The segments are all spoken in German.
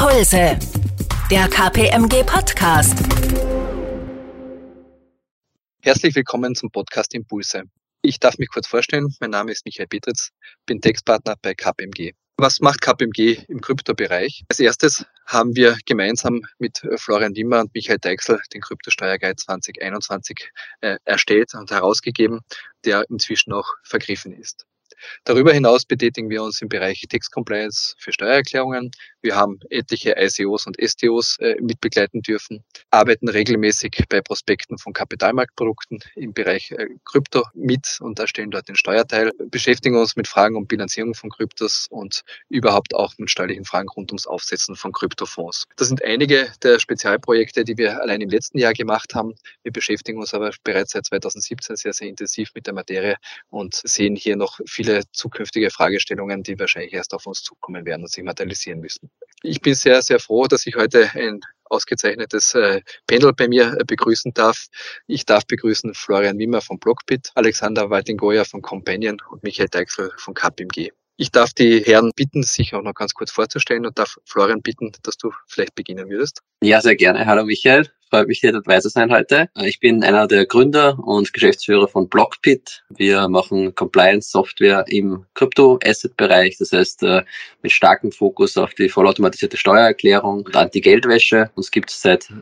Impulse, der KPMG Podcast. Herzlich willkommen zum Podcast Impulse. Ich darf mich kurz vorstellen, mein Name ist Michael Petritz, bin Textpartner bei KPMG. Was macht KPMG im Kryptobereich? Als erstes haben wir gemeinsam mit Florian Wimmer und Michael Deichsel den Kryptosteuerguide 2021 erstellt und herausgegeben, der inzwischen auch vergriffen ist. Darüber hinaus betätigen wir uns im Bereich Tax Compliance für Steuererklärungen. Wir haben etliche ICOs und STOs mitbegleiten dürfen, arbeiten regelmäßig bei Prospekten von Kapitalmarktprodukten im Bereich Krypto mit und erstellen dort den Steuerteil, beschäftigen uns mit Fragen um Bilanzierung von Kryptos und überhaupt auch mit steuerlichen Fragen rund ums Aufsetzen von Kryptofonds. Das sind einige der Spezialprojekte, die wir allein im letzten Jahr gemacht haben. Wir beschäftigen uns aber bereits seit 2017 sehr, sehr intensiv mit der Materie und sehen hier noch viele zukünftige Fragestellungen, die wahrscheinlich erst auf uns zukommen werden und sich materialisieren müssen. Ich bin sehr, sehr froh, dass ich heute ein ausgezeichnetes Panel bei mir begrüßen darf. Ich darf begrüßen Florian Wimmer von Blockbit, Alexander Waltingoja von Companion und Michael Deichsel von KPMG. Ich darf die Herren bitten, sich auch noch ganz kurz vorzustellen und darf Florian bitten, dass du vielleicht beginnen würdest. Ja, sehr gerne. Hallo Michael. Freut mich, hier dabei zu sein heute. Ich bin einer der Gründer und Geschäftsführer von Blockbit. Wir machen Compliance-Software im Krypto-Asset-Bereich, das heißt mit starkem Fokus auf die vollautomatisierte Steuererklärung und Anti-Geldwäsche. Uns gibt es seit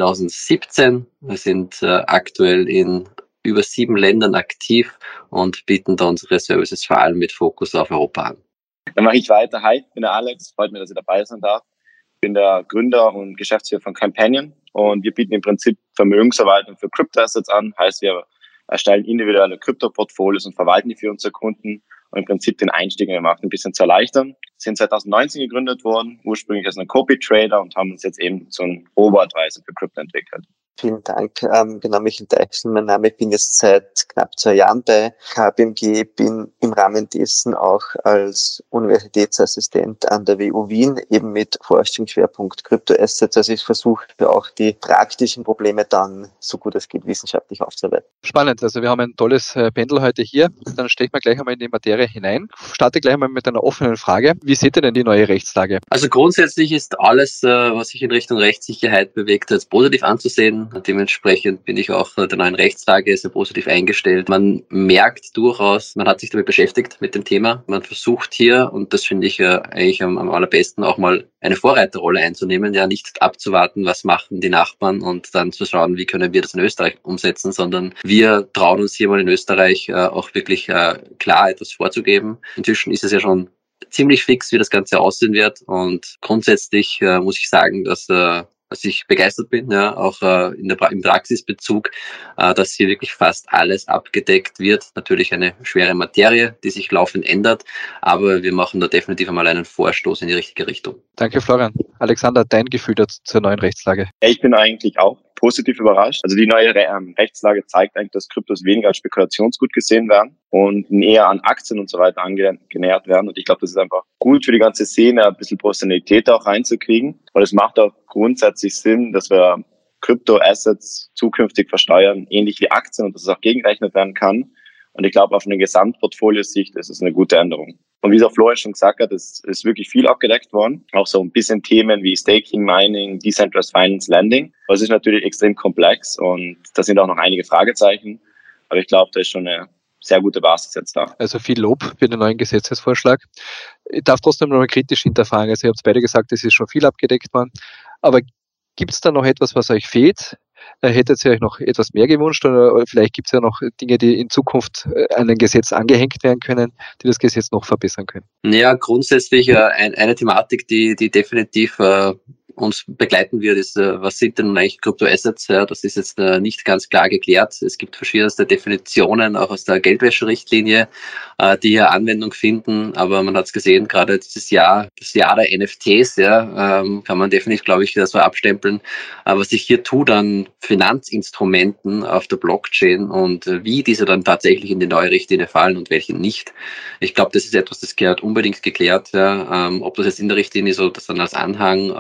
2017. Wir sind aktuell in über 7 Ländern aktiv und bieten da unsere Services vor allem mit Fokus auf Europa an. Dann mache ich weiter. Hi, ich bin der Alex. Freut mich, dass ich dabei sein darf. Ich bin der Gründer und Geschäftsführer von Companion und wir bieten im Prinzip Vermögensverwaltung für Kryptoassets an. Heißt, wir erstellen individuelle Kryptoportfolios und verwalten die für unsere Kunden und im Prinzip den Einstieg in den Markt ein bisschen zu erleichtern. Wir sind 2019 gegründet worden, ursprünglich als ein Copy-Trader und haben uns jetzt eben zu einem Robo-Advisor für Krypto entwickelt. Vielen Dank. Genau, Michael Deichsel, mein Name. Ich bin jetzt seit knapp 2 Jahren bei KPMG, bin im Rahmen dessen auch als Universitätsassistent an der WU Wien, eben mit Forschungsschwerpunkt Kryptoassets. Also ich versuche auch die praktischen Probleme dann, so gut es geht, wissenschaftlich aufzuarbeiten. Spannend, also wir haben ein tolles Panel heute hier. Dann stechen wir gleich einmal in die Materie hinein. Starte gleich einmal mit einer offenen Frage. Wie seht ihr denn die neue Rechtslage? Also grundsätzlich ist alles, was sich in Richtung Rechtssicherheit bewegt, als positiv anzusehen. Dementsprechend bin ich auch der neuen Rechtslage sehr positiv eingestellt. Man merkt durchaus, man hat sich damit beschäftigt mit dem Thema. Man versucht hier, und das finde ich eigentlich am allerbesten, auch mal eine Vorreiterrolle einzunehmen, ja nicht abzuwarten, was machen die Nachbarn und dann zu schauen, wie können wir das in Österreich umsetzen, sondern wir trauen uns hier mal in Österreich auch wirklich klar etwas vorzugeben. Inzwischen ist es ja schon ziemlich fix, wie das Ganze aussehen wird und grundsätzlich muss ich sagen, dass ich begeistert bin, ja, auch im Praxisbezug, dass hier wirklich fast alles abgedeckt wird. Natürlich eine schwere Materie, die sich laufend ändert, aber wir machen da definitiv einmal einen Vorstoß in die richtige Richtung. Danke, Florian. Alexander, dein Gefühl zur neuen Rechtslage? Ich bin eigentlich auch positiv überrascht. Also die neue Rechtslage zeigt eigentlich, dass Kryptos weniger als Spekulationsgut gesehen werden und eher an Aktien und so weiter angenähert werden. Und ich glaube, das ist einfach gut für die ganze Szene, ein bisschen Professionalität auch reinzukriegen. Und es macht auch grundsätzlich Sinn, dass wir Kryptoassets zukünftig versteuern, ähnlich wie Aktien, und dass es auch gegengerechnet werden kann. Und ich glaube, auf eine Gesamtportfolio-Sicht ist es eine gute Änderung. Und wie es auch Florian schon gesagt hat, es ist wirklich viel abgedeckt worden. Auch so ein bisschen Themen wie Staking, Mining, Decentralized Finance, Lending. Das ist natürlich extrem komplex und da sind auch noch einige Fragezeichen. Aber ich glaube, da ist schon eine sehr gute Basis jetzt da. Also viel Lob für den neuen Gesetzesvorschlag. Ich darf trotzdem noch mal kritisch hinterfragen. Also ihr habt beide gesagt, es ist schon viel abgedeckt worden. Aber gibt es da noch etwas, was euch fehlt? Hättet ihr euch noch etwas mehr gewünscht oder vielleicht gibt es ja noch Dinge, die in Zukunft an ein Gesetz angehängt werden können, die das Gesetz noch verbessern können? Ja, grundsätzlich eine Thematik, die definitiv uns begleiten wird, ist, was sind denn eigentlich Kryptoassets? Ja, das ist jetzt nicht ganz klar geklärt. Es gibt verschiedenste Definitionen, auch aus der Geldwäscherichtlinie, die hier Anwendung finden. Aber man hat es gesehen, gerade dieses Jahr, das Jahr der NFTs, ja, kann man definitiv, glaube ich, so abstempeln. Was sich hier tut an Finanzinstrumenten auf der Blockchain und wie diese dann tatsächlich in die neue Richtlinie fallen und welche nicht. Ich glaube, das ist etwas, das gehört unbedingt geklärt. Ja, ob das jetzt in der Richtlinie so, das dann als Anhang oder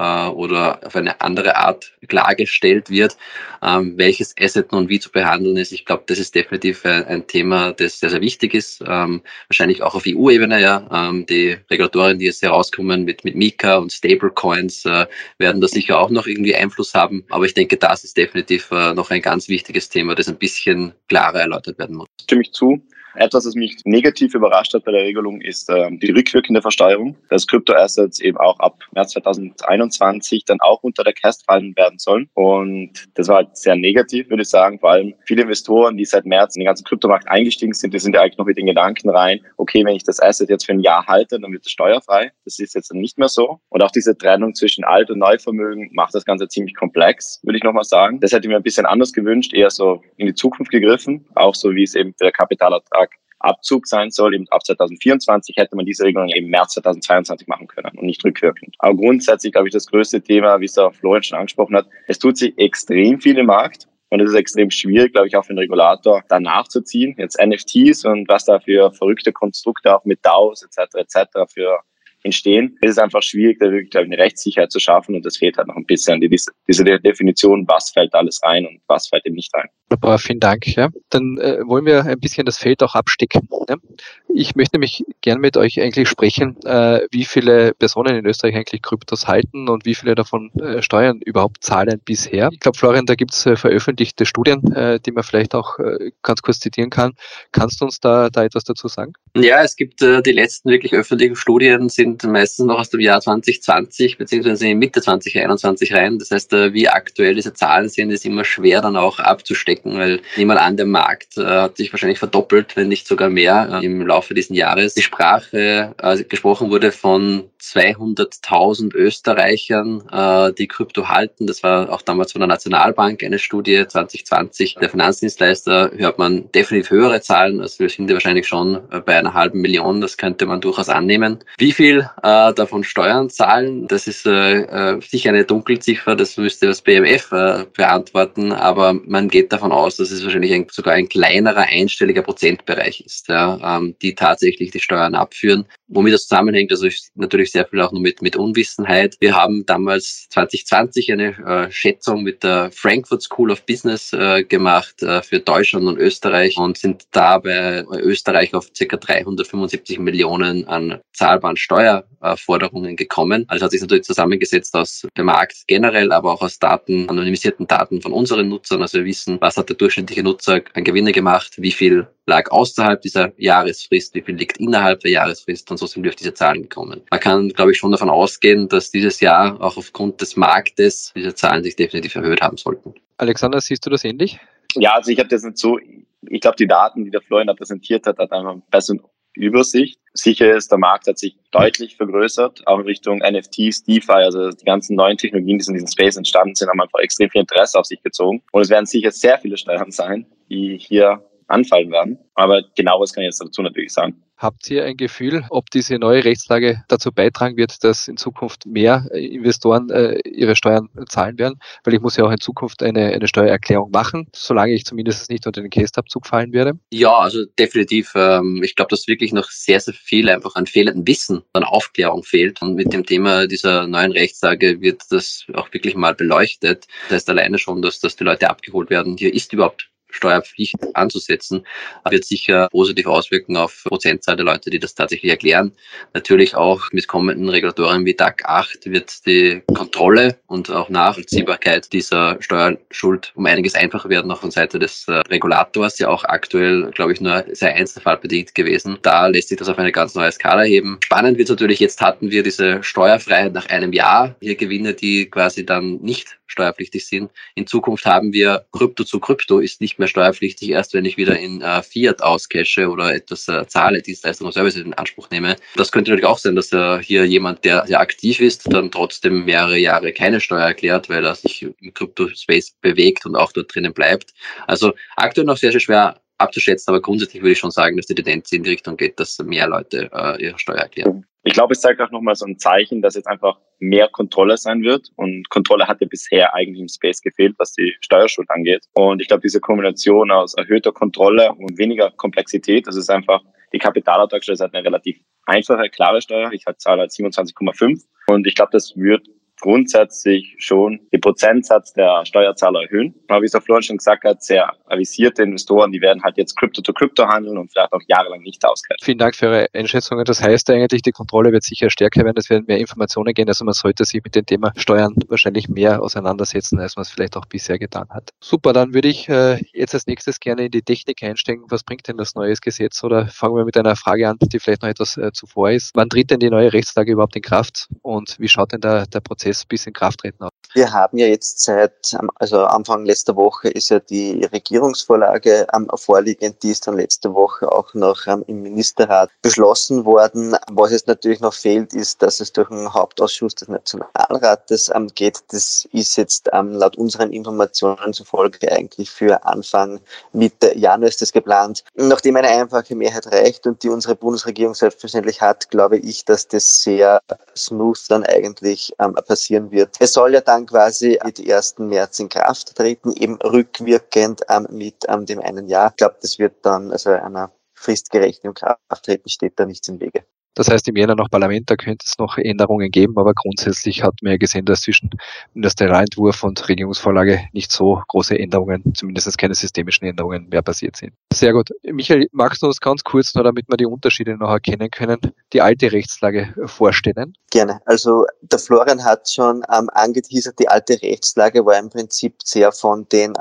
oder auf eine andere Art klargestellt wird, welches Asset nun wie zu behandeln ist. Ich glaube, das ist definitiv ein Thema, das sehr, sehr wichtig ist. Wahrscheinlich auch auf EU-Ebene, ja. Die Regulatorien, die jetzt herauskommen mit MiCA und Stablecoins, werden da sicher auch noch irgendwie Einfluss haben. Aber ich denke, das ist definitiv noch ein ganz wichtiges Thema, das ein bisschen klarer erläutert werden muss. Stimme ich zu. Etwas, was mich negativ überrascht hat bei der Regelung, ist die rückwirkende Versteuerung, dass Kryptoassets eben auch ab März 2021 dann auch unter der CAST fallen werden sollen. Und das war halt sehr negativ, würde ich sagen. Vor allem viele Investoren, die seit März in den ganzen Kryptomarkt eingestiegen sind, die sind ja eigentlich noch mit den Gedanken rein, okay, wenn ich das Asset jetzt für ein Jahr halte, dann wird es steuerfrei. Das ist jetzt nicht mehr so. Und auch diese Trennung zwischen Alt- und Neuvermögen macht das Ganze ziemlich komplex, würde ich nochmal sagen. Das hätte ich mir ein bisschen anders gewünscht, eher so in die Zukunft gegriffen, auch so wie es eben der Kapitalertrag Abzug sein soll, eben ab 2024 hätte man diese Regelung im März 2022 machen können und nicht rückwirkend. Aber grundsätzlich, glaube ich, das größte Thema, wie es auch Florian schon angesprochen hat, es tut sich extrem viel im Markt. Und es ist extrem schwierig, glaube ich, auch für den Regulator da nachzuziehen. Jetzt NFTs und was da für verrückte Konstrukte auch mit DAOs etc. für entstehen. Es ist einfach schwierig, da wirklich, glaube ich, eine Rechtssicherheit zu schaffen und das fehlt halt noch ein bisschen, diese Definition, was fällt alles rein und was fällt eben nicht rein. Wunderbar, vielen Dank. Ja. Dann wollen wir ein bisschen das Feld auch abstecken. Ja. Ich möchte nämlich gern mit euch eigentlich sprechen, wie viele Personen in Österreich eigentlich Kryptos halten und wie viele davon Steuern überhaupt zahlen bisher. Ich glaube, Florian, da gibt es veröffentlichte Studien, die man vielleicht auch ganz kurz zitieren kann. Kannst du uns da etwas dazu sagen? Ja, es gibt die letzten wirklich öffentlichen Studien, sind meistens noch aus dem Jahr 2020 beziehungsweise in Mitte 2021 rein. Das heißt, wie aktuell diese Zahlen sind, ist immer schwer dann auch abzustecken, weil niemand an dem Markt hat sich wahrscheinlich verdoppelt, wenn nicht sogar mehr im Laufe dieses Jahres. Die Sprache gesprochen wurde von 200.000 Österreichern, die Krypto halten. Das war auch damals von der Nationalbank eine Studie 2020. Der Finanzdienstleister hört man definitiv höhere Zahlen. Also wir sind ja wahrscheinlich schon bei 500.000. Das könnte man durchaus annehmen. Wie viel davon Steuern zahlen, das ist sicher eine Dunkelziffer. Das müsste das BMF beantworten. Aber man geht davon aus, dass es wahrscheinlich sogar ein kleinerer einstelliger Prozentbereich ist, ja, die tatsächlich die Steuern abführen. Womit das zusammenhängt, also natürlich sehr viel auch nur mit Unwissenheit. Wir haben damals 2020 eine Schätzung mit der Frankfurt School of Business gemacht für Deutschland und Österreich und sind da bei Österreich auf ca. 375 Millionen an zahlbaren Steuerforderungen gekommen. Also hat sich natürlich zusammengesetzt aus dem Markt generell, aber auch aus Daten, anonymisierten Daten von unseren Nutzern. Also wir wissen, was hat der durchschnittliche Nutzer an Gewinne gemacht, wie viel lag außerhalb dieser Jahresfrist, wie viel liegt innerhalb der Jahresfrist und so sind wir auf diese Zahlen gekommen. Man kann, glaube ich, schon davon ausgehen, dass dieses Jahr auch aufgrund des Marktes diese Zahlen sich definitiv erhöht haben sollten. Alexander, siehst du das ähnlich? Ja, also ich habe das nicht so, ich glaube, die Daten, die der Florian da präsentiert hat einfach eine bessere Übersicht. Sicher ist, der Markt hat sich deutlich vergrößert, auch in Richtung NFTs, DeFi, also die ganzen neuen Technologien, die in diesem Space entstanden sind, haben einfach extrem viel Interesse auf sich gezogen. Und es werden sicher sehr viele Steuern sein, die hier anfallen werden. Aber genaueres kann ich jetzt dazu natürlich sagen. Habt ihr ein Gefühl, ob diese neue Rechtslage dazu beitragen wird, dass in Zukunft mehr Investoren ihre Steuern zahlen werden? Weil ich muss ja auch in Zukunft eine Steuererklärung machen, solange ich zumindest nicht unter den Kästabzug fallen werde. Ja, also definitiv. Ich glaube, dass wirklich noch sehr, sehr viel einfach an fehlendem Wissen, an Aufklärung fehlt. Und mit dem Thema dieser neuen Rechtslage wird das auch wirklich mal beleuchtet. Das heißt alleine schon, dass die Leute abgeholt werden. Hier ist überhaupt Steuerpflicht anzusetzen, wird sicher positiv auswirken auf die Prozentzahl der Leute, die das tatsächlich erklären. Natürlich auch mit kommenden Regulatorien wie DAC 8 wird die Kontrolle und auch Nachvollziehbarkeit dieser Steuerschuld um einiges einfacher werden, auch von Seite des Regulators, ja auch aktuell, glaube ich, nur sehr einzelfallbedingt gewesen. Da lässt sich das auf eine ganz neue Skala heben. Spannend wird natürlich, jetzt hatten wir diese Steuerfreiheit nach einem Jahr, hier Gewinne, die quasi dann nicht steuerpflichtig sind. In Zukunft haben wir Krypto zu Krypto, ist nicht mehr steuerpflichtig, erst wenn ich wieder in Fiat auscashe oder etwas zahle, Dienstleistungen und Services in Anspruch nehme. Das könnte natürlich auch sein, dass hier jemand, der sehr aktiv ist, dann trotzdem mehrere Jahre keine Steuer erklärt, weil er sich im Krypto-Space bewegt und auch dort drinnen bleibt. Also aktuell noch sehr, sehr schwer abzuschätzen, aber grundsätzlich würde ich schon sagen, dass die Tendenz in die Richtung geht, dass mehr Leute ihre Steuer erklären. Ich glaube, es zeigt auch nochmal so ein Zeichen, dass jetzt einfach mehr Kontrolle sein wird. Und Kontrolle hatte bisher eigentlich im Space gefehlt, was die Steuerschuld angeht. Und ich glaube, diese Kombination aus erhöhter Kontrolle und weniger Komplexität, das ist einfach, die Kapitalertragssteuer ist halt eine relativ einfache, klare Steuer. Ich zahle halt 27,5. Und ich glaube, das wird grundsätzlich schon den Prozentsatz der Steuerzahler erhöhen. Aber wie es der Florian schon gesagt hat, sehr avisierte Investoren, die werden halt jetzt Krypto-to-Krypto handeln und vielleicht auch jahrelang nicht auscashen. Vielen Dank für Ihre Einschätzungen. Das heißt eigentlich, die Kontrolle wird sicher stärker werden. Es werden mehr Informationen gehen. Also man sollte sich mit dem Thema Steuern wahrscheinlich mehr auseinandersetzen, als man es vielleicht auch bisher getan hat. Super, dann würde ich jetzt als nächstes gerne in die Technik einsteigen. Was bringt denn das neue Gesetz? Oder fangen wir mit einer Frage an, die vielleicht noch etwas zuvor ist. Wann tritt denn die neue Rechtslage überhaupt in Kraft? Und wie schaut denn der Prozess bis in Krafttreten aus? Wir haben ja jetzt also Anfang letzter Woche ist ja die Regierungsvorlage vorliegend, die ist dann letzte Woche auch noch im Ministerrat beschlossen worden. Was jetzt natürlich noch fehlt, ist, dass es durch den Hauptausschuss des Nationalrates geht. Das ist jetzt laut unseren Informationen zufolge eigentlich für Anfang Mitte Januar ist das geplant. Nachdem eine einfache Mehrheit reicht und die unsere Bundesregierung selbstverständlich hat, glaube ich, dass das sehr smooth dann eigentlich passieren wird. Es soll ja dann quasi mit 1. März in Kraft treten, eben rückwirkend mit dem einen Jahr. Ich glaube, das wird dann, also einer fristgerechten Krafttreten steht da nichts im Wege. Das heißt, im Jänner noch Parlament, da könnte es noch Änderungen geben, aber grundsätzlich hat man ja gesehen, dass zwischen Ministerialentwurf und Regierungsvorlage nicht so große Änderungen, zumindest keine systemischen Änderungen mehr passiert sind. Sehr gut. Michael, magst du uns ganz kurz noch, damit wir die Unterschiede noch erkennen können, die alte Rechtslage vorstellen? Gerne. Also der Florian hat schon angeteasert, die alte Rechtslage war im Prinzip sehr von den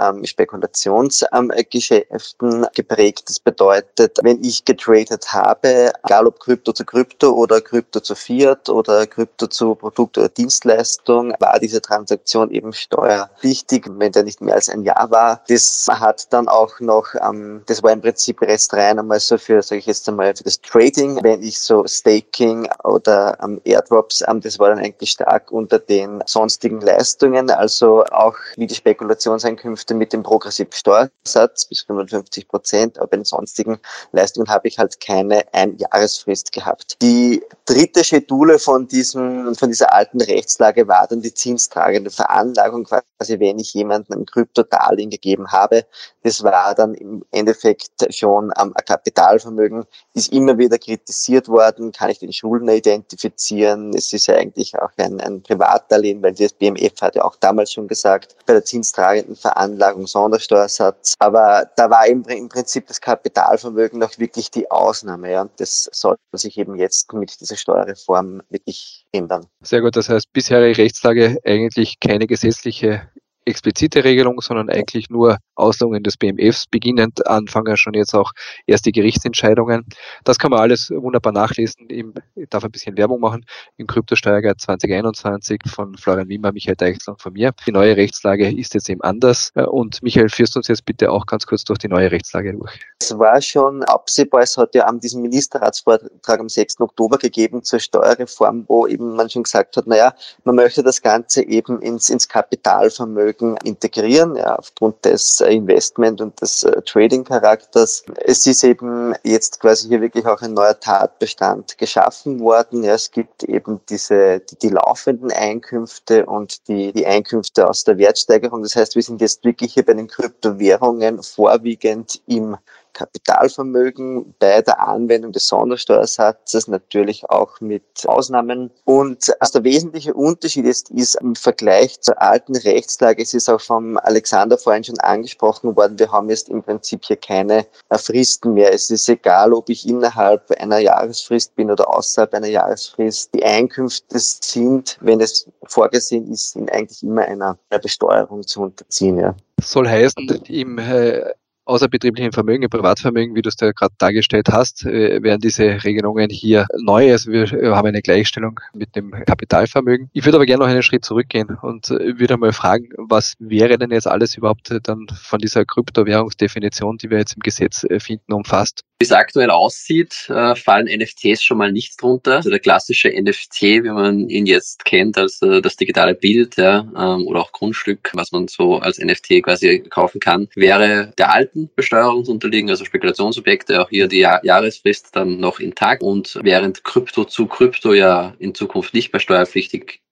Spekulationsgeschäften geprägt. Das bedeutet, wenn ich getradet habe, egal ob Krypto zu Krypto oder Krypto zu Fiat oder Krypto zu Produkt oder Dienstleistung, war diese Transaktion eben steuerpflichtig, wenn der nicht mehr als ein Jahr war. Das hat dann auch noch, das war im Prinzip restrein einmal so für, sage ich jetzt einmal, für das Trading. Wenn ich so Staking oder Airdrops, das war dann eigentlich stark unter den sonstigen Leistungen, also auch wie die Spekulationseinkünfte mit dem progressiven Steuersatz bis 55%, aber bei den sonstigen Leistungen habe ich halt keine Einjahresfrist gehabt. Die dritte Schedule von dieser alten Rechtslage war dann die zinstragende Veranlagung, quasi wenn ich jemandem ein Kryptodarlehen gegeben habe. Das war dann im Endeffekt schon ein Kapitalvermögen, ist immer wieder kritisiert worden, kann ich den Schuldner identifizieren. Es ist ja eigentlich auch ein Privatdarlehen, weil das BMF hat ja auch damals schon gesagt, bei der zinstragenden Veranlagung Sondersteuersatz. Aber da war im Prinzip das Kapitalvermögen noch wirklich die Ausnahme. Ja. Das soll sich eben jetzt mit dieser Steuerreform wirklich ändern. Sehr gut, das heißt, bisherige Rechtslage eigentlich keine gesetzliche explizite Regelung, sondern eigentlich nur Auslegungen des BMFs, beginnend anfangen schon jetzt auch erste Gerichtsentscheidungen. Das kann man alles wunderbar nachlesen. Ich darf ein bisschen Werbung machen im Kryptosteuerguide 2021 von Florian Wimmer, Michael Deichsel und von mir. Die neue Rechtslage ist jetzt eben anders. Und Michael, führst uns jetzt bitte auch ganz kurz durch die neue Rechtslage durch. Es war schon absehbar, es hat ja an diesem Ministerratsvortrag am 6. Oktober gegeben zur Steuerreform, wo eben man schon gesagt hat, naja, man möchte das Ganze eben ins Kapitalvermögen integrieren, ja, aufgrund des Investment- und des Trading-Charakters. Es ist eben jetzt quasi hier wirklich auch ein neuer Tatbestand geschaffen worden. Ja, es gibt eben die laufenden Einkünfte und die Einkünfte aus der Wertsteigerung. Das heißt, wir sind jetzt wirklich hier bei den Kryptowährungen vorwiegend im Kapitalvermögen bei der Anwendung des Sondersteuersatzes, natürlich auch mit Ausnahmen. Und was der wesentliche Unterschied ist im Vergleich zur alten Rechtslage, es ist auch vom Alexander vorhin schon angesprochen worden, wir haben jetzt im Prinzip hier keine Fristen mehr. Es ist egal, ob ich innerhalb einer Jahresfrist bin oder außerhalb einer Jahresfrist. Die Einkünfte sind, wenn es vorgesehen ist, sind eigentlich immer einer Besteuerung zu unterziehen. Ja. Das soll heißen, im außerbetrieblichen Vermögen, im Privatvermögen, wie du es da gerade dargestellt hast, wären diese Regelungen hier neu. Also wir haben eine Gleichstellung mit dem Kapitalvermögen. Ich würde aber gerne noch einen Schritt zurückgehen und würde mal fragen, was wäre denn jetzt alles überhaupt dann von dieser Kryptowährungsdefinition, die wir jetzt im Gesetz finden, umfasst? Wie es aktuell aussieht, fallen NFTs schon mal nicht drunter. Also der klassische NFT, wie man ihn jetzt kennt, als das digitale Bild, ja, oder auch Grundstück, was man so als NFT quasi kaufen kann, wäre der alten Besteuerung unterliegen, also Spekulationsobjekte, auch hier die Jahresfrist dann noch intakt. Und während Krypto zu Krypto ja in Zukunft nicht mehr steuerpflichtig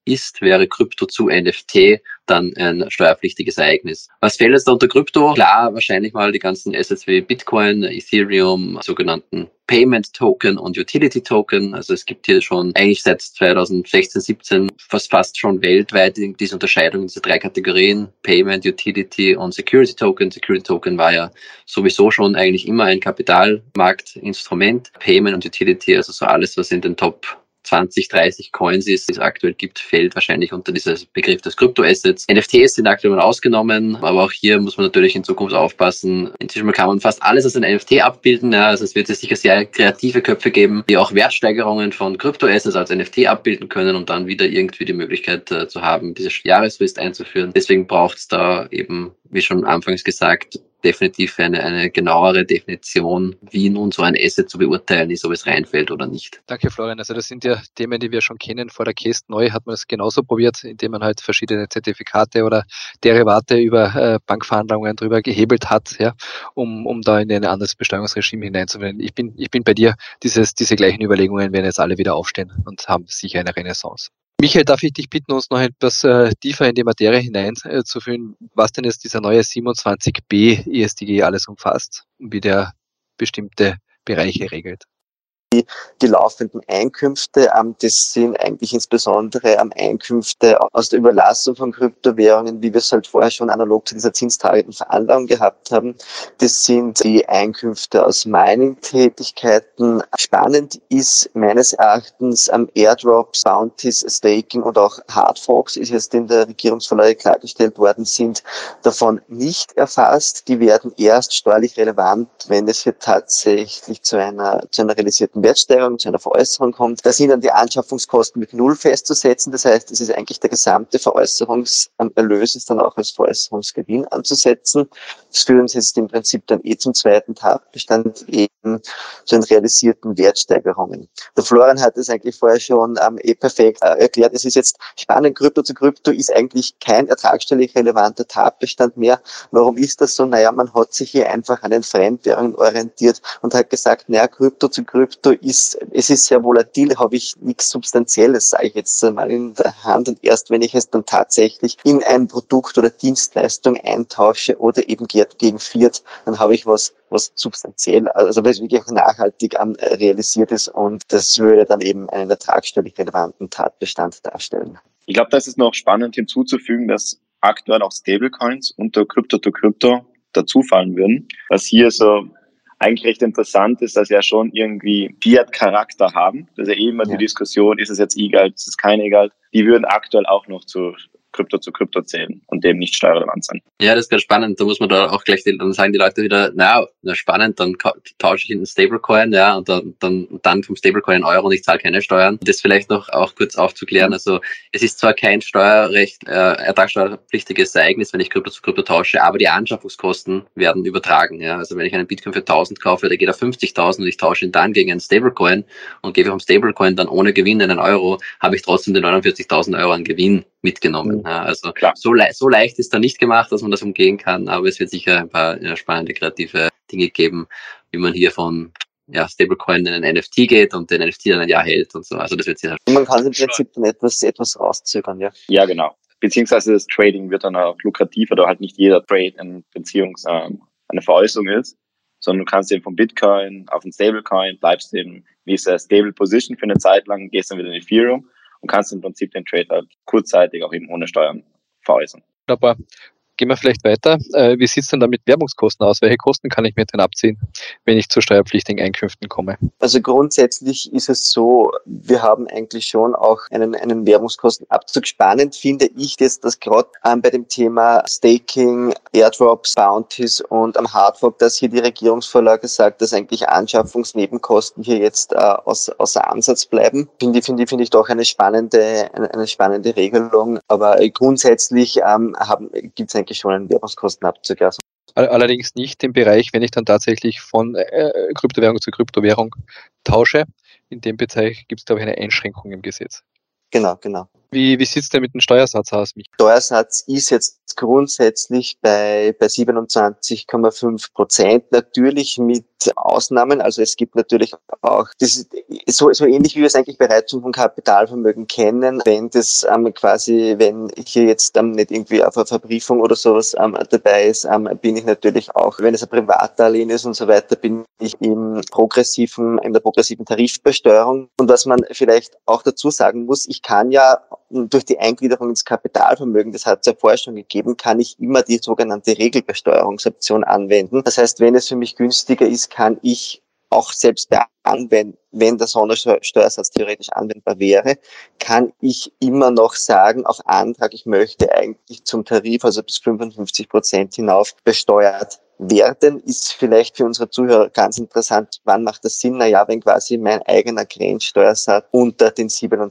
ist, wäre Krypto zu NFT dann ein steuerpflichtiges Ereignis. Was fällt jetzt da unter Krypto? Klar, wahrscheinlich mal die ganzen Assets wie Bitcoin, Ethereum, sogenannten Payment Token und Utility Token. Also es gibt hier schon eigentlich seit 2016, 17 fast schon weltweit diese Unterscheidung, diese drei Kategorien, Payment, Utility und Security Token. Security Token war ja sowieso schon eigentlich immer ein Kapitalmarktinstrument. Payment und Utility, also so alles, was in den Top 20, 30 Coins ist, die es aktuell gibt, fällt wahrscheinlich unter dieses Begriff des Kryptoassets. NFTs sind aktuell ausgenommen, aber auch hier muss man natürlich in Zukunft aufpassen. Inzwischen kann man fast alles als ein NFT abbilden. Ja, also es wird sicher sehr kreative Köpfe geben, die auch Wertsteigerungen von Kryptoassets als NFT abbilden können und dann wieder irgendwie die Möglichkeit zu haben, diese Jahresfrist einzuführen. Deswegen braucht es da eben, wie schon anfangs gesagt, definitiv eine genauere Definition, wie nun so ein Asset zu beurteilen ist, ob es reinfällt oder nicht. Danke, Florian. Also das sind ja Themen, die wir schon kennen. Vor der Käst neu hat man es genauso probiert, indem man halt verschiedene Zertifikate oder Derivate über Bankverhandlungen drüber gehebelt hat, ja, um da in ein anderes Besteuerungsregime hineinzuwenden. Ich bin bei dir. Diese gleichen Überlegungen werden jetzt alle wieder aufstehen und haben sicher eine Renaissance. Michael, darf ich dich bitten, uns noch etwas tiefer in die Materie hineinzuführen, was denn jetzt dieser neue 27b ESDG alles umfasst und wie der bestimmte Bereiche regelt? Die laufenden Einkünfte, das sind eigentlich insbesondere Einkünfte aus der Überlassung von Kryptowährungen, wie wir es halt vorher schon analog zu dieser zinstarierten Veranlagung gehabt haben. Das sind die Einkünfte aus Mining-Tätigkeiten. Spannend ist meines Erachtens Airdrops, Bounties, Staking und auch Hardforks, ist jetzt in der Regierungsvorlage klargestellt worden, sind davon nicht erfasst. Die werden erst steuerlich relevant, wenn es hier tatsächlich zu einer realisierten Wertsteigerung, zu einer Veräußerung kommt. Da sind dann die Anschaffungskosten mit Null festzusetzen. Das heißt, es ist eigentlich der gesamte Veräußerungserlös ist dann auch als Veräußerungsgewinn anzusetzen. Das führt uns jetzt im Prinzip dann zum zweiten Tatbestand eben zu den realisierten Wertsteigerungen. Der Florian hat es eigentlich vorher schon perfekt erklärt. Es ist jetzt spannend, Krypto zu Krypto ist eigentlich kein ertragsteuerlich relevanter Tatbestand mehr. Warum ist das so? Naja, man hat sich hier einfach an den Fremdwährungen orientiert und hat gesagt, naja, Krypto zu Krypto es ist sehr volatil, habe ich nichts Substanzielles, sage ich jetzt mal in der Hand, und erst wenn ich es dann tatsächlich in ein Produkt oder Dienstleistung eintausche oder eben gegen Fiat, dann habe ich was substanziell, also was wirklich auch nachhaltig realisiert ist, und das würde dann eben einen ertragsteuerlich relevanten Tatbestand darstellen. Ich glaube, das ist noch spannend hinzuzufügen, dass aktuell auch Stablecoins unter Krypto to Krypto dazufallen würden, was hier so eigentlich recht interessant ist, dass sie ja schon irgendwie Fiat-Charakter haben. Das ist ja immer die Diskussion, ist es jetzt E-Geld, ist es kein E-Geld? Die würden aktuell auch noch zu Krypto zählen und dem nicht steuerrelevant sein. Ja, das ist ganz spannend. Da muss man da auch gleich, dann sagen die Leute wieder, na spannend, dann tausche ich in einen Stablecoin, ja, und dann vom Stablecoin in Euro und ich zahle keine Steuern. Das vielleicht noch auch kurz aufzuklären. Also es ist zwar kein ertragssteuerpflichtiges Ereignis, wenn ich Krypto zu Krypto tausche, aber die Anschaffungskosten werden übertragen. Ja, also wenn ich einen Bitcoin für 1.000 kaufe, der geht auf 50.000 und ich tausche ihn dann gegen einen Stablecoin und gebe vom Stablecoin dann ohne Gewinn einen Euro, habe ich trotzdem die 49.000 Euro an Gewinn mitgenommen. Ja, also so leicht ist da nicht gemacht, dass man das umgehen kann, aber es wird sicher ein paar spannende, kreative Dinge geben, wie man hier von Stablecoin in einen NFT geht und den NFT dann ein Jahr hält und so. Also das wird sicher. Man kann im Prinzip dann etwas rauszögern, ja. Ja, genau. Beziehungsweise das Trading wird dann auch lukrativer, da halt nicht jeder Trade eine Veräußerung ist, sondern du kannst eben vom Bitcoin auf den Stablecoin, bleibst eben wie ist eine Stable Position für eine Zeit lang, gehst dann wieder in Ethereum und kannst im Prinzip den Trade halt kurzzeitig auch eben ohne Steuern veräußern. Wunderbar. Gehen wir vielleicht weiter. Wie sieht es denn da mit Werbungskosten aus? Welche Kosten kann ich mir denn abziehen, wenn ich zu steuerpflichtigen Einkünften komme? Also grundsätzlich ist es so, wir haben eigentlich schon auch einen Werbungskostenabzug. Spannend finde ich das, dass gerade bei dem Thema Staking, Airdrops, Bounties und am Hardfork, dass hier die Regierungsvorlage sagt, dass eigentlich Anschaffungsnebenkosten hier jetzt außer Ansatz bleiben. Finde ich doch eine spannende Regelung. Aber grundsätzlich gibt es eigentlich schon einen Währungskostenabzug. Also. Allerdings nicht im Bereich, wenn ich dann tatsächlich von Kryptowährung zu Kryptowährung tausche. In dem Bereich gibt es, glaube ich, eine Einschränkung im Gesetz. Genau. Wie sieht es denn mit dem Steuersatz aus? Der Steuersatz ist jetzt grundsätzlich bei 27,5%. Natürlich mit Ausnahmen. Also es gibt natürlich auch, das ist so ähnlich wie wir es eigentlich bereits schon vom Kapitalvermögen kennen, wenn das wenn hier jetzt nicht irgendwie auf eine Verbriefung oder sowas dabei ist, bin ich natürlich auch, wenn es ein Privatdarlehen ist und so weiter, bin ich in der progressiven Tarifbesteuerung. Und was man vielleicht auch dazu sagen muss, ich kann ja durch die Eingliederung ins Kapitalvermögen, das hat es ja vorher schon gegeben, kann ich immer die sogenannte Regelbesteuerungsoption anwenden. Das heißt, wenn es für mich günstiger ist, kann ich auch selbst anwenden, wenn der Sondersteuersatz theoretisch anwendbar wäre, kann ich immer noch sagen, auf Antrag, ich möchte eigentlich zum Tarif, also bis 55% hinauf besteuert werden. Ist vielleicht für unsere Zuhörer ganz interessant, wann macht das Sinn? Naja, wenn quasi mein eigener Grenzsteuersatz unter den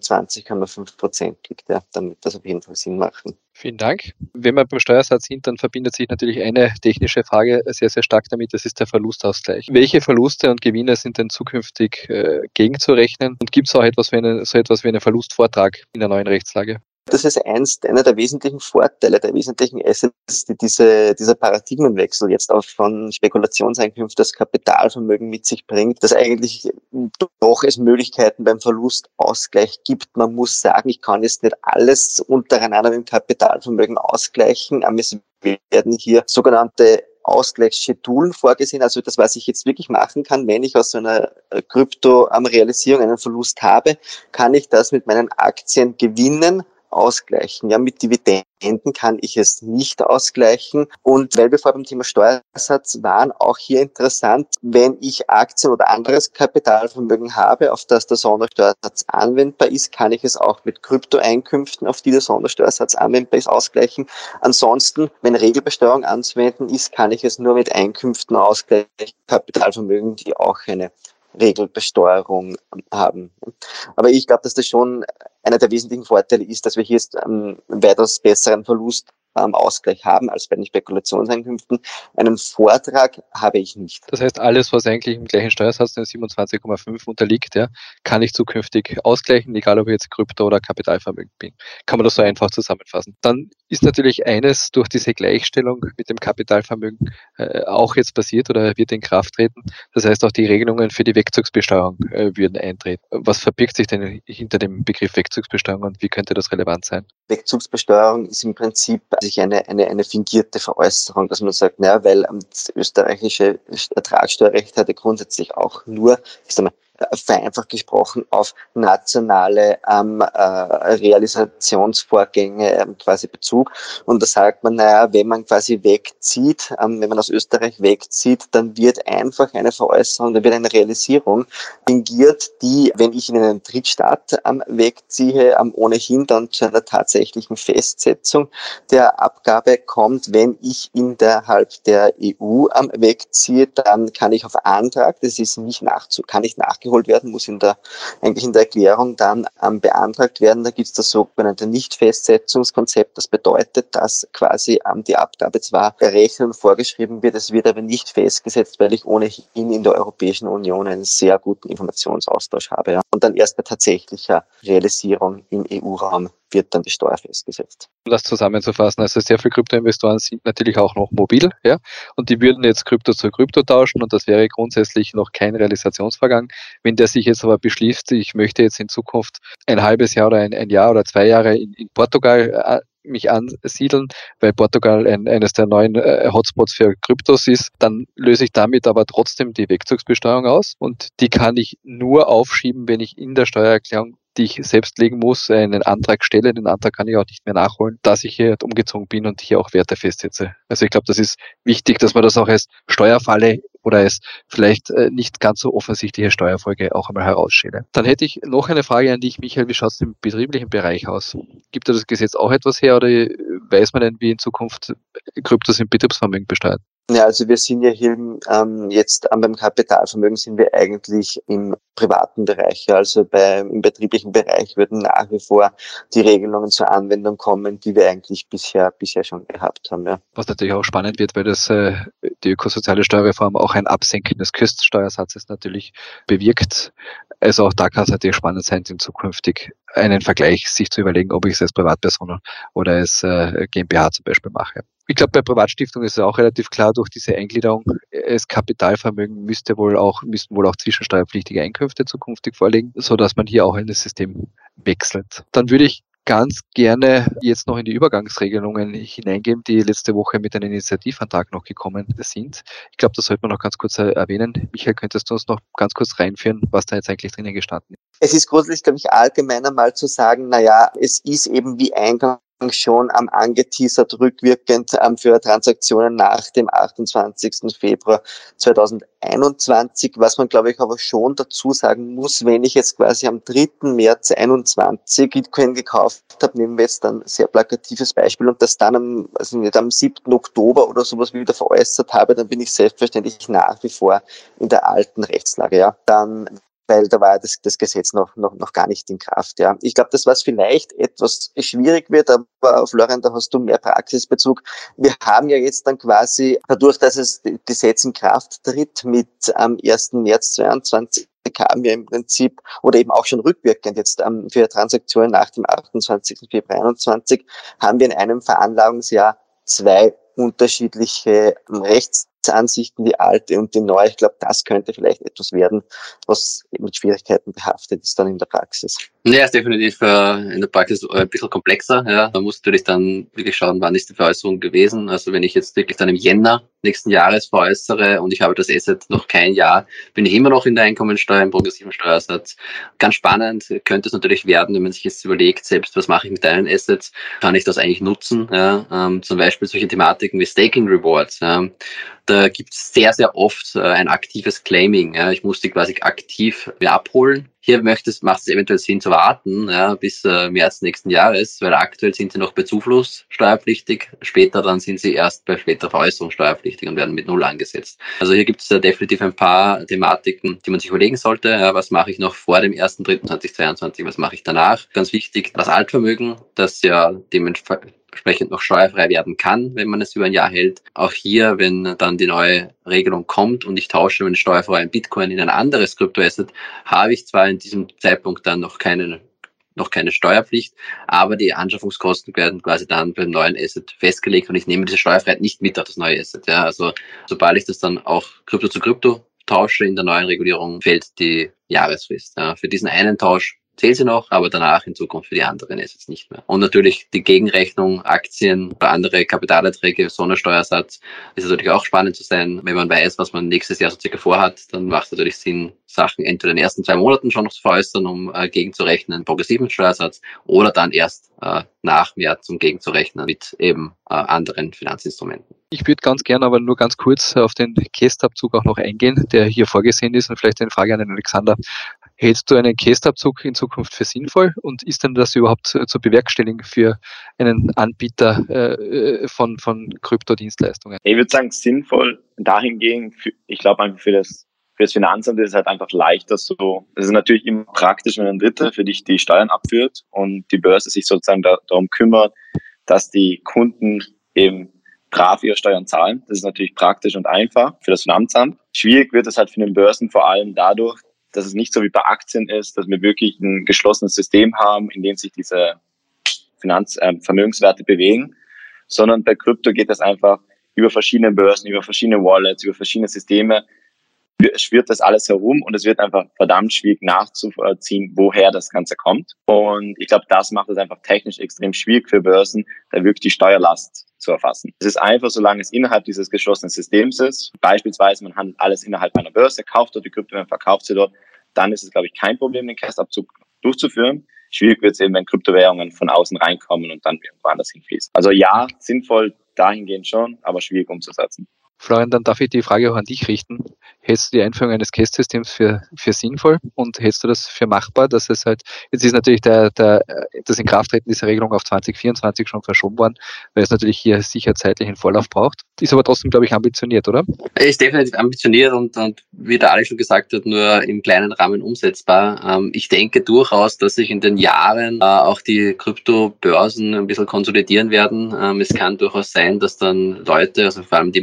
27,5% liegt, ja, dann wird das auf jeden Fall Sinn machen. Vielen Dank. Wenn wir beim Steuersatz sind, dann verbindet sich natürlich eine technische Frage sehr, sehr stark damit, das ist der Verlustausgleich. Welche Verluste und Gewinne sind denn zukünftig gegenzurechnen? Und gibt es auch so etwas wie einen Verlustvortrag in der neuen Rechtslage? Das ist einer der wesentlichen Vorteile, der wesentlichen Assets, die dieser Paradigmenwechsel jetzt auch von Spekulationseinkünften das Kapitalvermögen mit sich bringt, dass eigentlich doch es Möglichkeiten beim Verlustausgleich gibt. Man muss sagen, ich kann jetzt nicht alles untereinander mit dem Kapitalvermögen ausgleichen. Es werden hier sogenannte Ausgleichsschedulen vorgesehen, also das, was ich jetzt wirklich machen kann, wenn ich aus so einer Krypto-Realisierung einen Verlust habe, kann ich das mit meinen Aktiengewinnen ausgleichen. Ja, mit Dividenden kann ich es nicht ausgleichen. Und weil wir vor beim Thema Steuersatz waren, auch hier interessant, wenn ich Aktien oder anderes Kapitalvermögen habe, auf das der Sondersteuersatz anwendbar ist, kann ich es auch mit Kryptoeinkünften, auf die der Sondersteuersatz anwendbar ist, ausgleichen. Ansonsten, wenn Regelbesteuerung anzuwenden ist, kann ich es nur mit Einkünften ausgleichen, Kapitalvermögen, die auch eine Regelbesteuerung haben. Aber ich glaube, dass das schon einer der wesentlichen Vorteile ist, dass wir hier jetzt einen weitaus besseren Verlustausgleich haben als bei den Spekulationseinkünften. Einen Vortrag habe ich nicht. Das heißt, alles, was eigentlich im gleichen Steuersatz, den 27,5 unterliegt, ja, kann ich zukünftig ausgleichen, egal ob ich jetzt Krypto- oder Kapitalvermögen bin. Kann man das so einfach zusammenfassen. Dann ist natürlich eines durch diese Gleichstellung mit dem Kapitalvermögen auch jetzt passiert oder wird in Kraft treten. Das heißt, auch die Regelungen für die Wegzugsbesteuerung würden eintreten. Was verbirgt sich denn hinter dem Begriff Wegzugsbesteuerung und wie könnte das relevant sein? Wegzugsbesteuerung ist im Prinzip eine fingierte Veräußerung, dass man sagt, naja, weil das österreichische Ertragssteuerrecht hatte grundsätzlich auch nur, vereinfacht gesprochen, auf nationale Realisationsvorgänge quasi Bezug. Und da sagt man, naja, wenn man quasi wegzieht, wenn man aus Österreich wegzieht, dann wird einfach eine Veräußerung, dann wird eine Realisierung fingiert, die, wenn ich in einen Drittstaat wegziehe, ohnehin dann zu einer tatsächlichen Festsetzung der Abgabe kommt. Wenn ich innerhalb der EU wegziehe, dann kann ich auf Antrag, das ist nicht kann nicht nachgeholt werden, muss eigentlich in der Erklärung dann beantragt werden. Da gibt es das sogenannte Nichtfestsetzungskonzept. Das bedeutet, dass quasi die Abgabe zwar errechnet und vorgeschrieben wird, es wird aber nicht festgesetzt, weil ich ohnehin in der Europäischen Union einen sehr guten Informationsaustausch habe. Ja. Und dann erst bei tatsächlicher Realisierung im EU-Raum wird dann die Steuer festgesetzt. Um das zusammenzufassen, also sehr viele Kryptoinvestoren sind natürlich auch noch mobil, ja, und die würden jetzt Krypto zu Krypto tauschen und das wäre grundsätzlich noch kein Realisationsvorgang. Wenn der sich jetzt aber beschließt, ich möchte jetzt in Zukunft ein halbes Jahr oder ein Jahr oder 2 Jahre in Portugal mich ansiedeln, weil Portugal eines der neuen Hotspots für Kryptos ist, dann löse ich damit aber trotzdem die Wegzugsbesteuerung aus und die kann ich nur aufschieben, wenn ich in der Steuererklärung, die ich selbst legen muss, einen Antrag stelle. Den Antrag kann ich auch nicht mehr nachholen, dass ich hier umgezogen bin und hier auch Werte festsetze. Also ich glaube, das ist wichtig, dass man das auch als Steuerfalle oder als vielleicht nicht ganz so offensichtliche Steuerfolge auch einmal herausschäle. Dann hätte ich noch eine Frage an dich, Michael. Wie schaut es im betrieblichen Bereich aus? Gibt da das Gesetz auch etwas her oder weiß man denn, wie in Zukunft Kryptos im Betriebsvermögen besteuert? Ja, also wir sind ja hier jetzt beim Kapitalvermögen sind wir eigentlich im privaten Bereich. Also im betrieblichen Bereich würden nach wie vor die Regelungen zur Anwendung kommen, die wir eigentlich bisher schon gehabt haben. Ja. Was natürlich auch spannend wird, weil das die ökosoziale Steuerreform auch ein Absenken des Köststeuersatzes natürlich bewirkt. Also auch da kann es natürlich spannend sein, in zukünftig einen Vergleich sich zu überlegen, ob ich es als Privatperson oder als GmbH zum Beispiel mache. Ich glaube, bei Privatstiftungen ist es auch relativ klar, durch diese Eingliederung, das Kapitalvermögen müssten wohl auch zwischensteuerpflichtige Einkünfte zukünftig vorliegen, sodass man hier auch in das System wechselt. Dann würde ich ganz gerne jetzt noch in die Übergangsregelungen hineingehen, die letzte Woche mit einem Initiativantrag noch gekommen sind. Ich glaube, das sollte man noch ganz kurz erwähnen. Michael, könntest du uns noch ganz kurz reinführen, was da jetzt eigentlich drinnen gestanden ist? Es ist grundsätzlich, glaube ich, allgemeiner mal zu sagen, es ist eben wie eingangs schon angeteasert rückwirkend für Transaktionen nach dem 28. Februar 2021. Was man, glaube ich, aber schon dazu sagen muss, wenn ich jetzt quasi am 3. März 21 Bitcoin gekauft habe, nehmen wir jetzt dann ein sehr plakatives Beispiel und das dann am 7. Oktober oder sowas wieder veräußert habe, dann bin ich selbstverständlich nach wie vor in der alten Rechtslage. Ja, dann weil da war das Gesetz noch gar nicht in Kraft. Ja, ich glaube, das, was vielleicht etwas schwierig wird, aber Florian, da hast du mehr Praxisbezug. Wir haben ja jetzt dann quasi, dadurch, dass das Gesetz in Kraft tritt mit am 1. März 22, haben wir im Prinzip, oder eben auch schon rückwirkend jetzt für Transaktionen nach dem 28. Februar 21, haben wir in einem Veranlagungsjahr 2 unterschiedliche Rechtsansichten, die alte und die neue. Ich glaube, das könnte vielleicht etwas werden, was mit Schwierigkeiten behaftet ist dann in der Praxis. Ja, ist definitiv in der Praxis ein bisschen komplexer. Ja, man muss natürlich dann wirklich schauen, wann ist die Veräußerung gewesen. Also wenn ich jetzt wirklich dann im Jänner nächsten Jahres veräußere und ich habe das Asset noch kein Jahr, bin ich immer noch in der Einkommensteuer, im progressiven Steuersatz. Ganz spannend könnte es natürlich werden, wenn man sich jetzt überlegt, selbst was mache ich mit deinen Assets, kann ich das eigentlich nutzen? Ja, zum Beispiel solche Thematiken wie Staking Rewards. Ja. Da gibt es sehr, sehr oft ein aktives Claiming. Ja. Ich muss die quasi aktiv mir abholen. Hier macht es eventuell Sinn zu warten, ja, bis März nächsten Jahres, weil aktuell sind sie noch bei Zufluss steuerpflichtig, später dann sind sie erst bei späterer Veräußerung steuerpflichtig und werden mit 0 angesetzt. Also hier gibt es definitiv ein paar Thematiken, die man sich überlegen sollte. Ja, was mache ich noch vor dem 1.3.2022, was mache ich danach? Ganz wichtig, das Altvermögen, das ja dementsprechend noch steuerfrei werden kann, wenn man es über ein Jahr hält. Auch hier, wenn dann die neue Regelung kommt und ich tausche meinen steuerfreien Bitcoin in ein anderes Kryptoasset, habe ich zwar in diesem Zeitpunkt dann noch keine Steuerpflicht, aber die Anschaffungskosten werden quasi dann beim neuen Asset festgelegt und ich nehme diese Steuerfreiheit nicht mit auf das neue Asset. Ja, also sobald ich das dann auch Krypto zu Krypto tausche in der neuen Regulierung, fällt die Jahresfrist. Ja, für diesen einen Tausch zählt sie noch, aber danach in Zukunft für die anderen Assets nicht mehr. Und natürlich die Gegenrechnung, Aktien oder andere Kapitalerträge, Sondersteuersatz, ist natürlich auch spannend zu sein. Wenn man weiß, was man nächstes Jahr so circa vorhat, dann macht es natürlich Sinn, Sachen entweder in den ersten 2 Monaten schon noch zu veräußern, um gegenzurechnen, einen progressiven Steuersatz, oder dann erst nach März, um gegenzurechnen mit eben anderen Finanzinstrumenten. Ich würde ganz gerne aber nur ganz kurz auf den Kästabzug auch noch eingehen, der hier vorgesehen ist, und vielleicht eine Frage an den Alexander. Hältst du einen Kästabzug in Zukunft für sinnvoll und ist denn das überhaupt zu bewerkstelligen für einen Anbieter von Kryptodienstleistungen? Ich würde sagen, sinnvoll dahingehend, ich glaube einfach für das Finanzamt ist es halt einfach leichter so. Es ist natürlich immer praktisch, wenn ein Dritter für dich die Steuern abführt und die Börse sich sozusagen darum kümmert, dass die Kunden eben brav ihre Steuern zahlen. Das ist natürlich praktisch und einfach für das Finanzamt. Schwierig wird es halt für den Börsen vor allem dadurch, dass es nicht so wie bei Aktien ist, dass wir wirklich ein geschlossenes System haben, in dem sich diese Vermögenswerte bewegen, sondern bei Krypto geht das einfach über verschiedene Börsen, über verschiedene Wallets, über verschiedene Systeme, schwirrt das alles herum und es wird einfach verdammt schwierig nachzuvollziehen, woher das Ganze kommt. Und ich glaube, das macht es einfach technisch extrem schwierig für Börsen, da wirklich die Steuerlast zu erfassen. Es ist einfach, solange es innerhalb dieses geschlossenen Systems ist, beispielsweise man handelt alles innerhalb einer Börse, kauft dort die Krypto und verkauft sie dort, dann ist es, glaube ich, kein Problem, den Kästabzug durchzuführen. Schwierig wird es eben, wenn Kryptowährungen von außen reinkommen und dann irgendwo anders hinfließen. Also ja, sinnvoll dahingehend schon, aber schwierig umzusetzen. Florian, dann darf ich die Frage auch an dich richten. Hältst du die Einführung eines Kästsystems für sinnvoll und hältst du das für machbar, dass es halt, jetzt ist natürlich das Inkrafttreten dieser Regelung auf 2024 schon verschoben worden, weil es natürlich hier sicher zeitlichen Vorlauf braucht. Ist aber trotzdem, glaube ich, ambitioniert, oder? Ist definitiv ambitioniert und wie der Alex schon gesagt hat, nur im kleinen Rahmen umsetzbar. Ich denke durchaus, dass sich in den Jahren auch die Kryptobörsen ein bisschen konsolidieren werden. Es kann durchaus sein, dass dann Leute, also vor allem die Masse,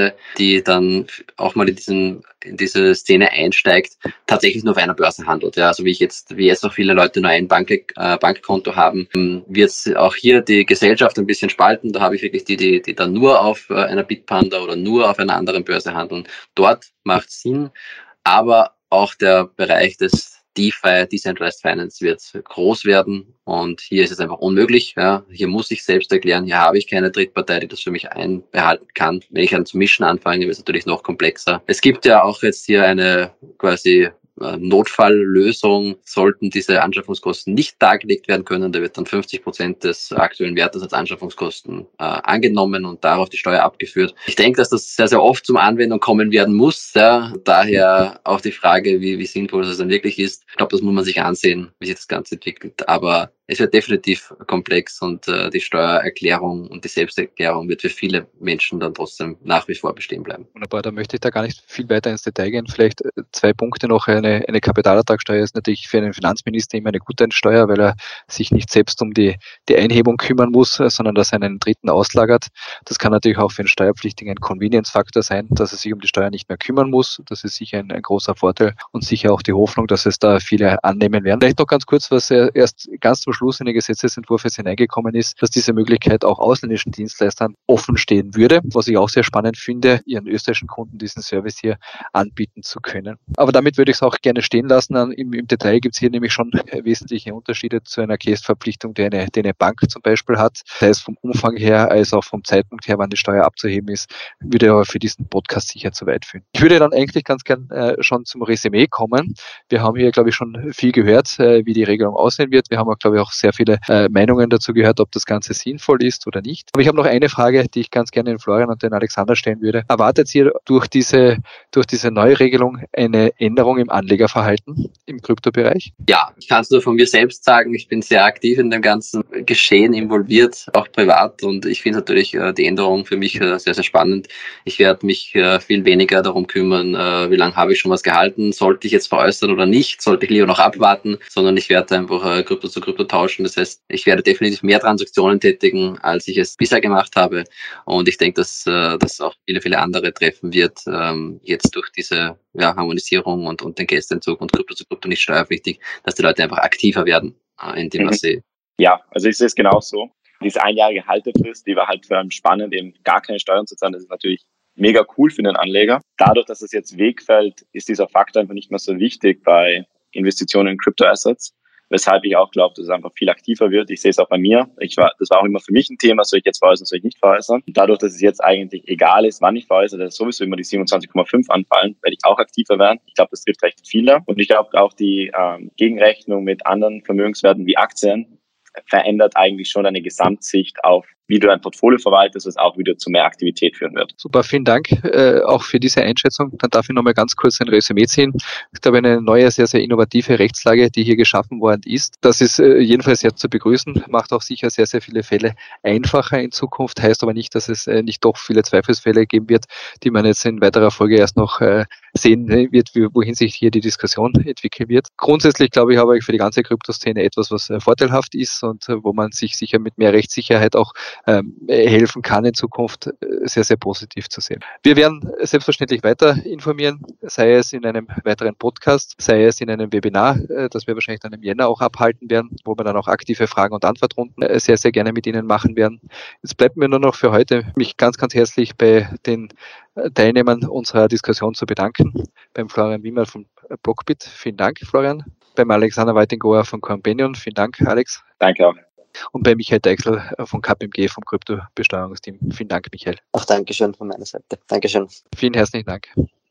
Masse, die dann auch mal in diese Szene einsteigt, tatsächlich nur auf einer Börse handelt. Ja, also wie jetzt auch viele Leute nur ein Bankkonto haben, wird es auch hier die Gesellschaft ein bisschen spalten. Da habe ich wirklich die dann nur auf einer Bitpanda oder nur auf einer anderen Börse handeln. Dort macht es Sinn, aber auch der Bereich des DeFi, Decentralized Finance, wird groß werden und hier ist es einfach unmöglich. Ja. Hier muss ich selbst erklären, hier habe ich keine Drittpartei, die das für mich einbehalten kann. Wenn ich dann zu mischen anfange, wird es natürlich noch komplexer. Es gibt ja auch jetzt hier eine quasi Notfalllösung, sollten diese Anschaffungskosten nicht dargelegt werden können, da wird dann 50% des aktuellen Wertes als Anschaffungskosten angenommen und darauf die Steuer abgeführt. Ich denke, dass das sehr, sehr oft zum Anwendung kommen werden muss. Ja. Daher auch die Frage, wie sinnvoll das dann wirklich ist. Ich glaube, das muss man sich ansehen, wie sich das Ganze entwickelt. Aber es wird definitiv komplex und die Steuererklärung und die Selbsterklärung wird für viele Menschen dann trotzdem nach wie vor bestehen bleiben. Wunderbar, da möchte ich da gar nicht viel weiter ins Detail gehen. Vielleicht 2 Punkte noch. Eine Kapitalertragssteuer ist natürlich für einen Finanzminister immer eine gute Steuer, weil er sich nicht selbst um die Einhebung kümmern muss, sondern dass er einen Dritten auslagert. Das kann natürlich auch für einen Steuerpflichtigen ein Convenience-Faktor sein, dass er sich um die Steuer nicht mehr kümmern muss. Das ist sicher ein großer Vorteil und sicher auch die Hoffnung, dass es da viele annehmen werden. Vielleicht noch ganz kurz, was erst ganz zum Schluss in den Gesetzesentwurf jetzt hineingekommen ist, dass diese Möglichkeit auch ausländischen Dienstleistern offen stehen würde, was ich auch sehr spannend finde, ihren österreichischen Kunden diesen Service hier anbieten zu können. Aber damit würde ich es auch gerne stehen lassen. Im Detail gibt es hier nämlich schon wesentliche Unterschiede zu einer Kästverpflichtung, die eine Bank zum Beispiel hat. Sei es vom Umfang her, als auch vom Zeitpunkt her, wann die Steuer abzuheben ist, würde aber für diesen Podcast sicher zu weit führen. Ich würde dann eigentlich ganz gern schon zum Resümee kommen. Wir haben hier, glaube ich, schon viel gehört, wie die Regelung aussehen wird. Wir haben auch, glaube ich, auch sehr viele Meinungen dazu gehört, ob das Ganze sinnvoll ist oder nicht. Aber ich habe noch eine Frage, die ich ganz gerne den Florian und den Alexander stellen würde. Erwartet ihr durch diese Neuregelung eine Änderung im Anlegerverhalten im Kryptobereich? Ja, ich kann es nur von mir selbst sagen. Ich bin sehr aktiv in dem ganzen Geschehen involviert, auch privat. Und ich finde natürlich die Änderung für mich sehr, sehr spannend. Ich werde mich viel weniger darum kümmern, wie lange habe ich schon was gehalten, sollte ich jetzt veräußern oder nicht, sollte ich lieber noch abwarten, sondern ich werde einfach Krypto zu Krypto tauschen. Das heißt, ich werde definitiv mehr Transaktionen tätigen, als ich es bisher gemacht habe. Und ich denke, dass das auch viele, viele andere treffen wird, jetzt durch diese Harmonisierung und den Kästentzug und Krypto zu Krypto nicht steuerpflichtig, dass die Leute einfach aktiver werden in dem, was sie... Ja, also ich sehe es genauso. Diese einjährige Haltefrist, die war halt für einen spannend, eben gar keine Steuern zu zahlen. Das ist natürlich mega cool für den Anleger. Dadurch, dass es jetzt wegfällt, ist dieser Faktor einfach nicht mehr so wichtig bei Investitionen in Crypto-Assets. Weshalb ich auch glaube, dass es einfach viel aktiver wird. Ich sehe es auch bei mir. Das war auch immer für mich ein Thema, soll ich jetzt veräußern, soll ich nicht veräußern. Und dadurch, dass es jetzt eigentlich egal ist, wann ich veräußere, dass sowieso immer die 27,5 anfallen, werde ich auch aktiver werden. Ich glaube, das trifft recht viele. Und ich glaube auch die Gegenrechnung mit anderen Vermögenswerten wie Aktien verändert eigentlich schon eine Gesamtsicht auf, wie du dein Portfolio verwaltest, was auch wieder zu mehr Aktivität führen wird. Super, vielen Dank auch für diese Einschätzung. Dann darf ich nochmal ganz kurz ein Resümee ziehen. Ich glaube, eine neue, sehr, sehr innovative Rechtslage, die hier geschaffen worden ist. Das ist jedenfalls sehr zu begrüßen, macht auch sicher sehr, sehr viele Fälle einfacher in Zukunft, heißt aber nicht, dass es nicht doch viele Zweifelsfälle geben wird, die man jetzt in weiterer Folge erst noch sehen wird, wohin sich hier die Diskussion entwickeln wird. Grundsätzlich, glaube ich, habe ich für die ganze Kryptoszene etwas, was vorteilhaft ist und wo man sich sicher mit mehr Rechtssicherheit auch helfen kann in Zukunft, sehr, sehr positiv zu sehen. Wir werden selbstverständlich weiter informieren, sei es in einem weiteren Podcast, sei es in einem Webinar, das wir wahrscheinlich dann im Jänner auch abhalten werden, wo wir dann auch aktive Fragen- und Antwortrunden sehr, sehr gerne mit Ihnen machen werden. Jetzt bleibt mir nur noch für heute, mich ganz, ganz herzlich bei den Teilnehmern unserer Diskussion zu bedanken. Beim Florian Wiemer von Blockbit, vielen Dank, Florian. Beim Alexander Weitingauer von Companion, vielen Dank, Alex. Danke auch. Und bei Michael Deichsel von KPMG vom Kryptobesteuerungsteam. Vielen Dank, Michael. Auch Dankeschön von meiner Seite. Dankeschön. Vielen herzlichen Dank.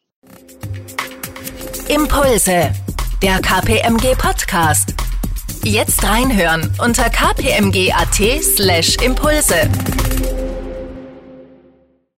Impulse, der KPMG Podcast. Jetzt reinhören unter kpmg.at/Impulse.